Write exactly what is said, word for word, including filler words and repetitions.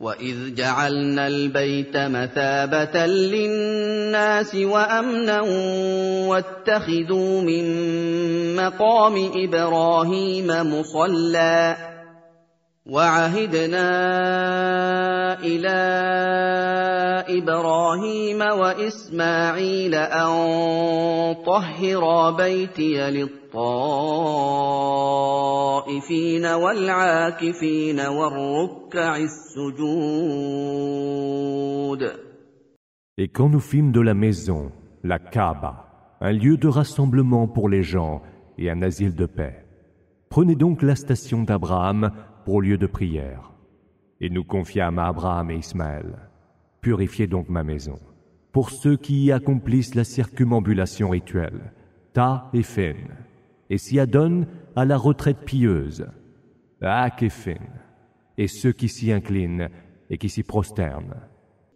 وَإِذْ جَعَلْنَا الْبَيْتَ مَثَابَةً لِلنَّاسِ وَأَمْنًا وَاتَّخِذُوا مِن مَّقَامِ إِبْرَاهِيمَ مُصَلًّى وَعَهِدْنَا إِلَىٰ إِبْرَاهِيمَ وَإِسْمَاعِيلَ أَن طَهِّرَا بَيْتِيَ لِلطَّائِفِينَ وَالْعَاكِفِينَ وَالرُّكَّعِ السُّجُودِ. Et quand nous fîmes de la maison, la Kaaba, un lieu de rassemblement pour les gens et un asile de paix, prenez donc la station d'Abraham pour lieu de prière. Et nous confiâmes à Abraham et Ismaël, purifiez donc ma maison, pour ceux qui y accomplissent la circumambulation rituelle, Ta et Fin, et s'y adonnent à la retraite pieuse, Ak et Fin, et ceux qui s'y inclinent et qui s'y prosternent.